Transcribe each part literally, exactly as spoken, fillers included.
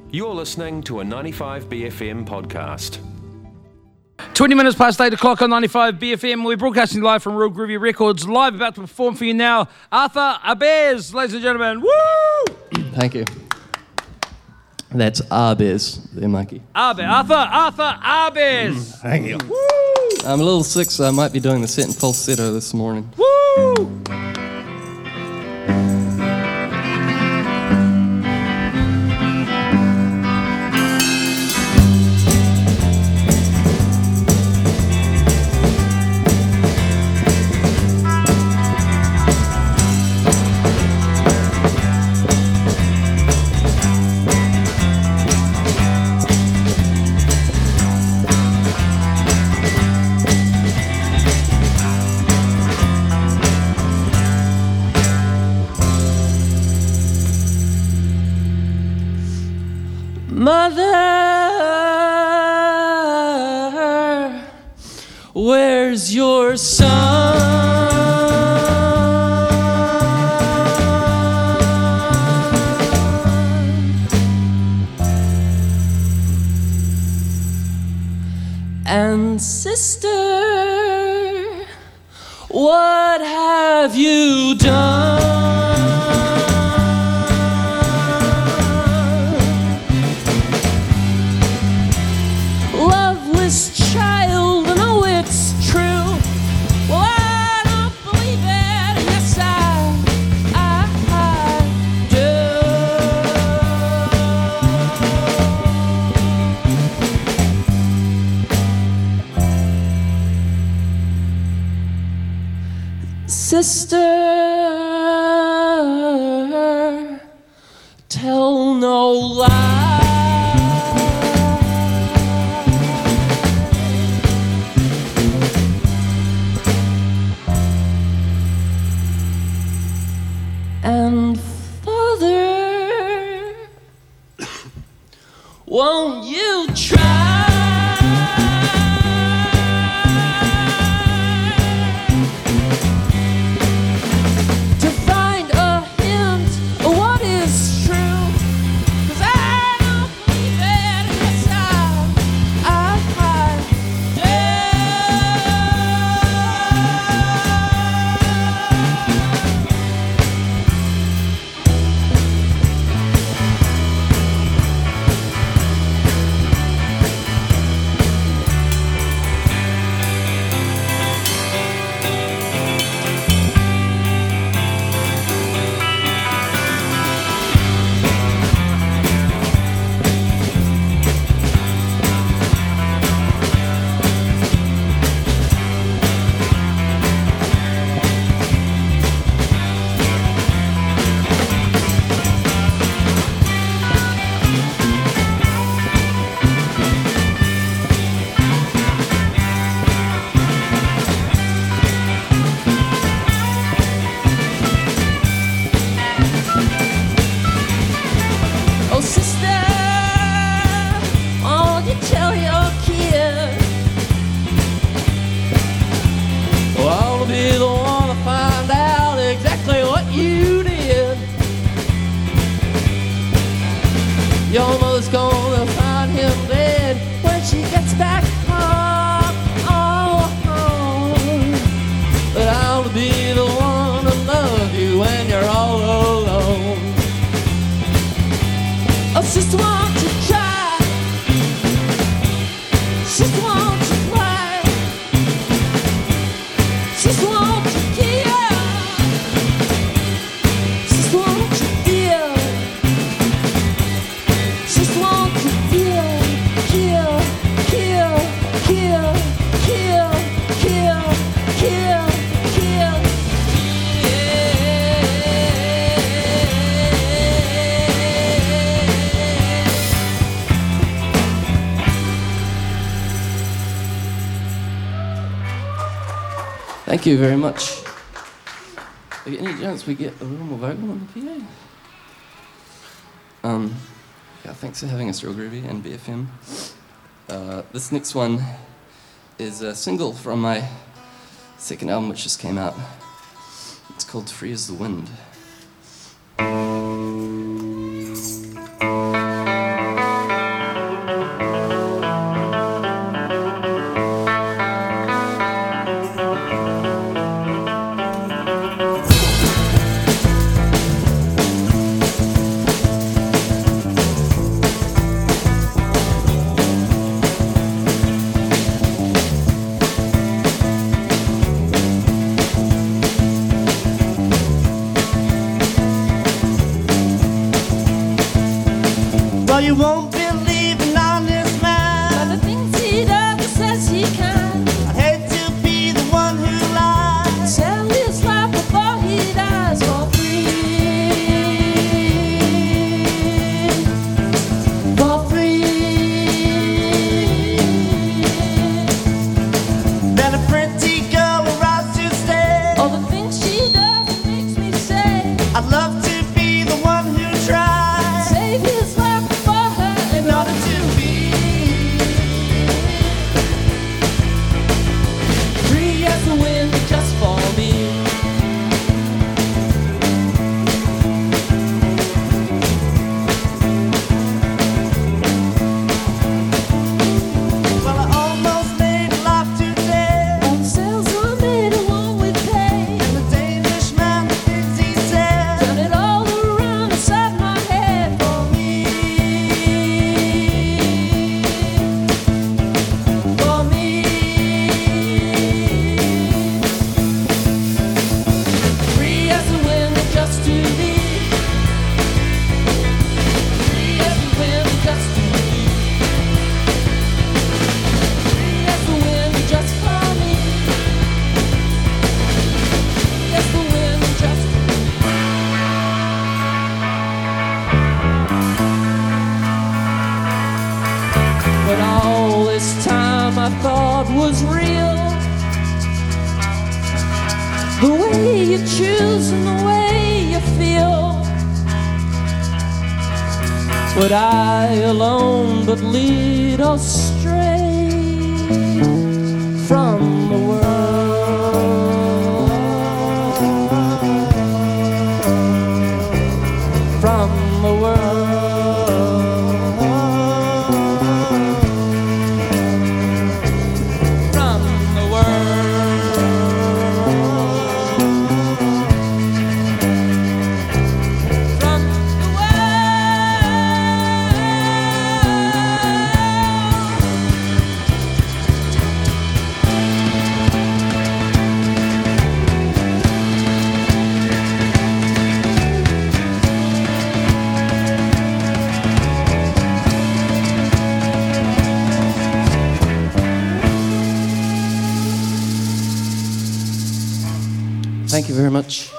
You're listening to a ninety-five B F M podcast. twenty minutes past eight o'clock on ninety-five B F M. We're broadcasting live from Real Groovy Records. Live about to perform for you now, Arthur Abez, ladies and gentlemen. Woo! Thank you. That's Abez, there, Mikey. Abez, Arthur, Arthur Abez. Thank you. Woo! I'm a little sick, so I might be doing the set in falsetto this morning. Woo! Mother, where's your son? And sister, what have you done? Child, I know it's true. Well, I don't believe it. Yes, I, I, I do. Sister, tell no lie. And Father, won't you try to find a hint of what is true? 'Cause I don't believe it. Yes, I, I, I Oh, sister, won't you tell your kid? Well, I'll be the one to find out exactly what you did. Your mother's gonna find him dead when she gets back home. Oh, home. But I'll be the one to love you when you're all alone. Oh, sister, won't you try? Sister, won't you cry? Sister, won't you give? Sister, won't you give? Sister, won't you give? Kill, kill, kill, kill, kill, kill, kill. Thank you very much. Any chance we get a little more vocal on the P A? Um, yeah, thanks for having us, Real Groovy and B F M. Uh, this next one is a single from my second album, which just came out. It's called Free as the Wind. you won't believe an honest man. But the things he does and says he can. I'd hate to be the one who lies. Sell his life before he dies for free. For free. Then a pretty girl arrives to stay. All the things she does it makes me say, I'd love to be the one who tries. Save his life for her in order to be free as the wind just for me. Well, I almost made love today. All the sales I made along with pay. And the Danish man thinks he said, turn it all around inside my head for me. For me. Free as the wind just to be. Free as the wind just to be. Free as the wind just for me. Free as the wind just to be. But all this time I thought was real. The way you choose and the way you feel. Would I alone but lead astray from the world? From the world. From the world. From the Thank you very much.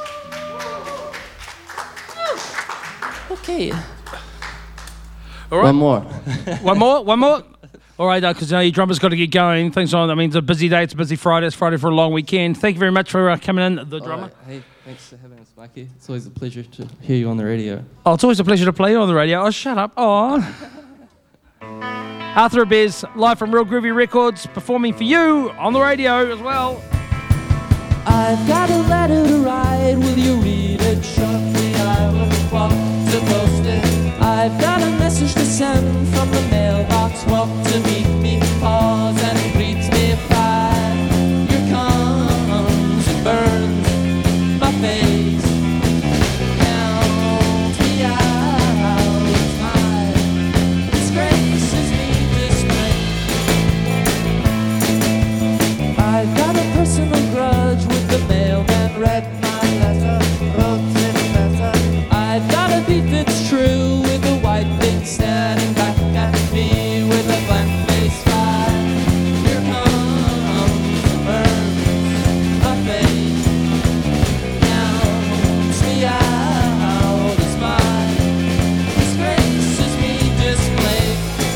Okay. All right. One more. One more? One more? All right, because uh, your drummer's got to get going. Thanks, on. I mean, it's a busy day. It's a busy Friday. It's Friday for a long weekend. Thank you very much for uh, coming in, the drummer. All right. Hey, thanks for having us, Mikey. It's always a pleasure to hear you on the radio. Oh, it's always a pleasure to play you on the radio. Oh, shut up. Oh. Arthur Abez, live from Real Groovy Records, performing for you on the radio as well. I've got a letter to write. Will you read it shortly? I will walk to post it. I've got a message to send from the mailbox. Walk to meet me, pause and greets me fine. Here comes and burns my face. Counts me out, it's mine. Disgraces me, disgrace. I've got a personal grudge with the mailman. Read my letter, wrote it better. I've got a beef, it's true, with a white thing standing back at me with a blank face fire. Here comes the burn, my face. Counts me out, it's mine. Disgraces me, display.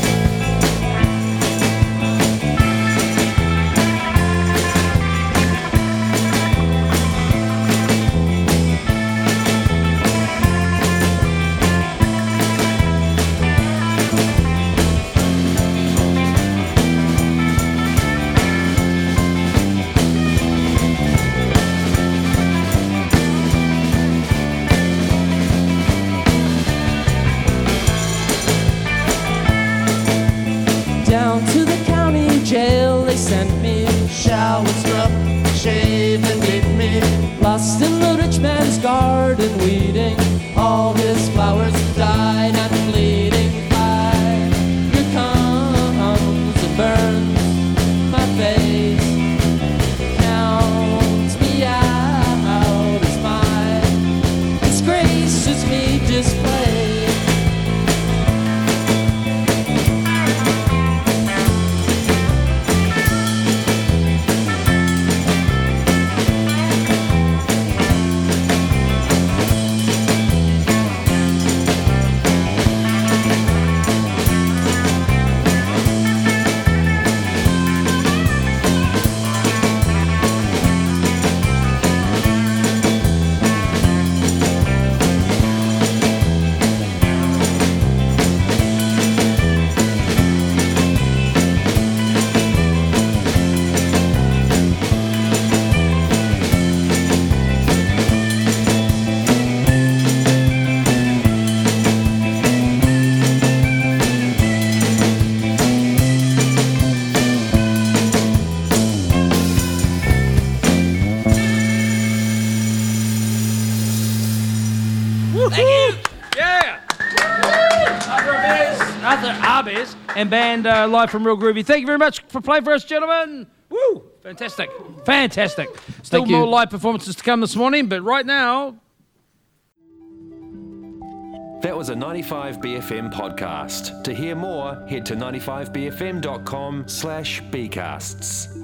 Down to the county jail they sent me. Shower, scrub, shave and beat me. Lost in the rich man's garden weeding. All his flowers died and bleeding fire. Here comes and burns my face. Counts me out as mine. Disgraces me, display. Yeah. Arthur Abez, Arthur Abez, and band uh, live from Real Groovy. Thank you very much for playing for us, gentlemen. Woo! Fantastic. Fantastic. Still Thank more you. live performances to come this morning, but right now, That was a ninety-five B F M podcast. To hear more, head to ninety-five b f m dot com slash bcasts.